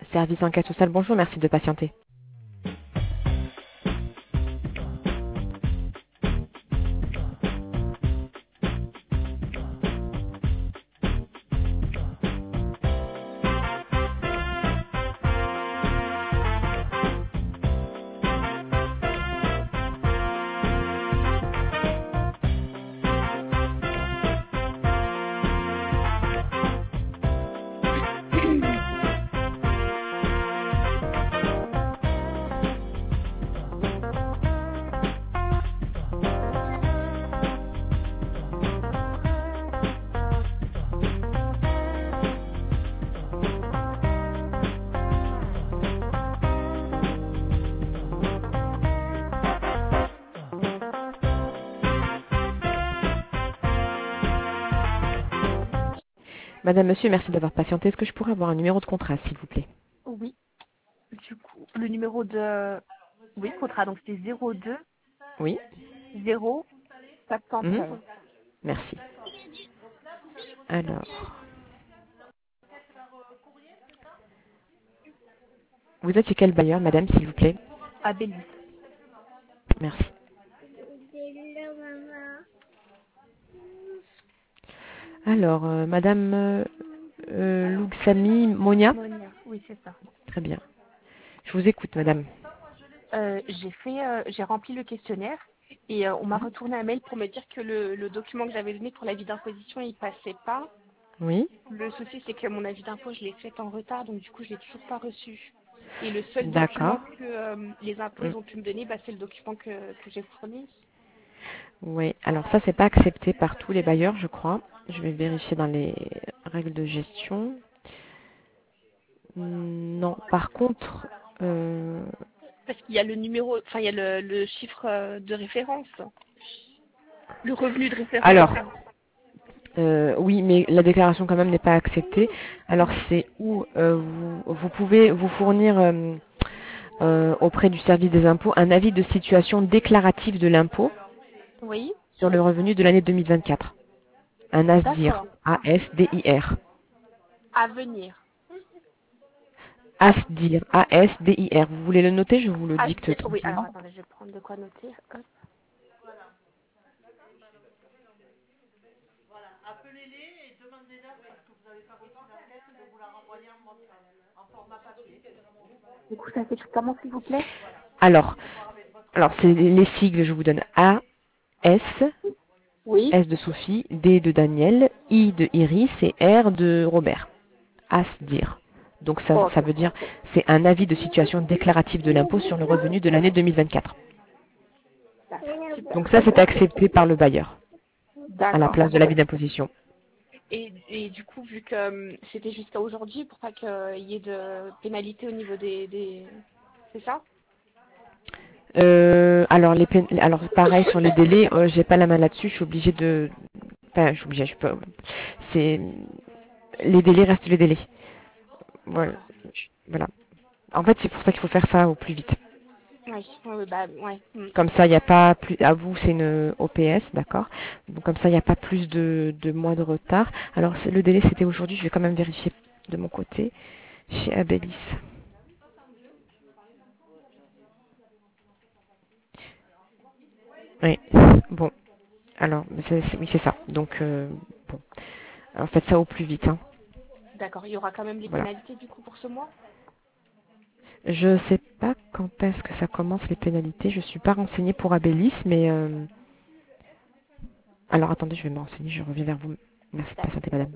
Service enquête sociale, bonjour, merci de patienter. Madame, monsieur, merci d'avoir patienté. Est-ce que je pourrais avoir un numéro de contrat, s'il vous plaît? Oui, du coup, le numéro de... Oui, contrat, donc c'est 02 Oui. 0 Mhm. 713. Merci. Alors, vous êtes chez quel bailleur, madame, s'il vous plaît? À Bélis. Merci. Alors, madame Louxami Monia? Monia, oui, c'est ça. Très bien. Je vous écoute, madame. J'ai rempli le questionnaire et on m'a retourné un mail pour me dire que le document que j'avais donné pour l'avis d'imposition, il passait pas. Oui. Le souci, c'est que mon avis d'impôt, je l'ai fait en retard, donc du coup, je l'ai toujours pas reçu. Et le seul D'accord. document que les impôts Mm. ont pu me donner, bah, c'est le document que j'ai fourni. Oui. Alors ça, c'est pas accepté par tous les bailleurs, je crois. Je vais vérifier dans les règles de gestion. Non. Par contre, Parce qu'il y a le numéro, enfin, il y a le chiffre de référence, le revenu de référence. alors, oui, mais la déclaration quand même n'est pas acceptée. Alors c'est où vous pouvez vous fournir auprès du service des impôts un avis de situation déclaratif de l'impôt Oui, sur le revenu de l'année 2024. Un ASDIR. d'accord. A-S-D-I-R. À venir. ASDIR. A-S-D-I-R. Vous voulez le noter? Je vous le dicte Oui, alors tranquillement. attendez, je vais prendre de quoi noter. Hop. Du coup, ça s'écrit comment, s'il vous plaît? Alors, c'est les sigles, je vous donne A, S, Oui. S de Sophie, D de Daniel, I de Iris et R de Robert. ASDIR. Donc ça Ok. veut dire c'est un avis de situation déclaratif de l'impôt sur le revenu de l'année 2024. D'accord, super. Donc ça c'est accepté par le bailleur à la D'accord. place de l'avis d'imposition. Et du coup, vu que c'était jusqu'à aujourd'hui, pour pas qu'il y ait de pénalité au niveau des... C'est ça? Alors pareil sur les délais, j'ai pas la main là-dessus, je suis obligée de, enfin, je suis obligée, je peux, c'est les délais restent les délais. Voilà. D'accord. Voilà. En fait, c'est pour ça qu'il faut faire ça au plus vite. Oui, oui, bah, ouais. Comme ça, il n'y a pas plus. À vous, c'est une OPS, d'accord. Donc comme ça, il n'y a pas plus de mois de retard. Alors le délai, c'était aujourd'hui. Je vais quand même vérifier de mon côté chez Abélis. Oui. Bon. Alors, oui, c'est ça. Donc bon. Alors faites ça au plus vite. Hein. D'accord. Il y aura quand même des Voilà. pénalités, du coup, pour ce mois? Je sais pas quand est-ce que ça commence les pénalités. Je suis pas renseignée pour Abélis, mais alors attendez, je vais me renseigner. Je reviens vers vous. Merci de D'accord. patienter, madame.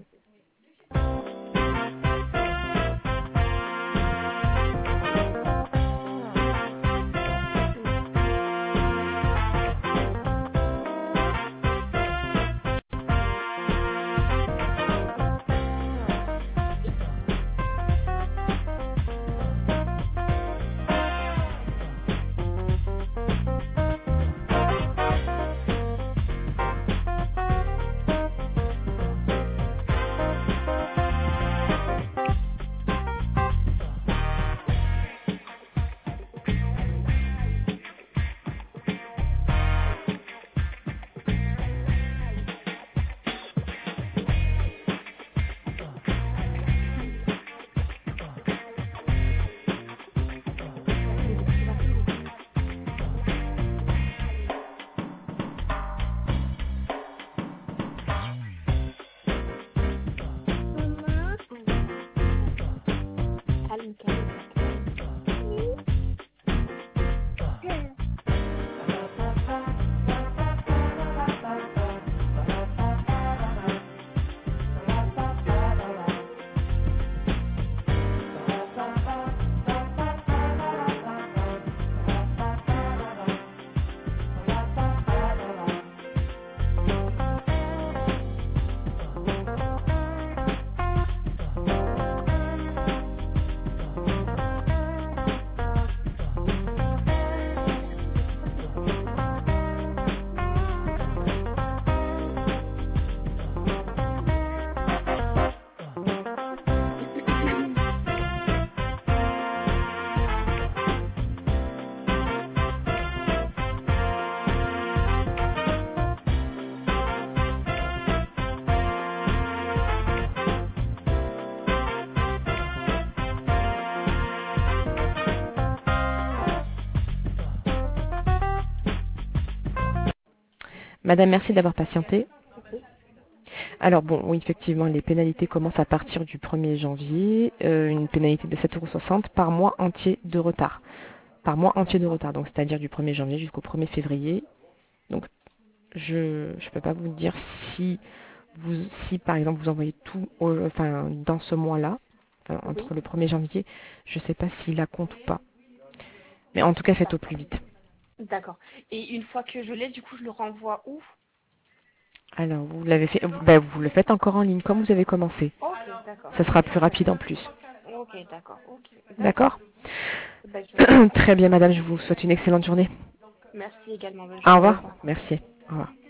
Madame, merci d'avoir patienté. Ok. Alors bon, oui, effectivement, les pénalités commencent à partir du 1er janvier. Une pénalité de 7,60 € par mois entier de retard. Par mois entier de D'accord. retard, donc c'est-à-dire du 1er janvier jusqu'au 1er février. Donc je ne peux pas vous dire si par exemple vous envoyez tout enfin, dans ce mois-là, enfin, Oui. entre le 1er janvier, je ne sais pas s'il la compte ou pas. Mais en tout cas, faites au plus D'accord. vite. D'accord. Et une fois que je l'ai, du coup, je le renvoie où? Alors, vous l'avez fait, ben, vous le faites encore en ligne, comme vous avez commencé. Ok, d'accord. Ça sera plus rapide en plus. Ok, d'accord. Ok, d'accord. D'accord? Ben, je fais ça. Très bien, madame, je vous souhaite une excellente journée. Merci également. Bonne Au journée. Au revoir. revoir. Merci. Au revoir.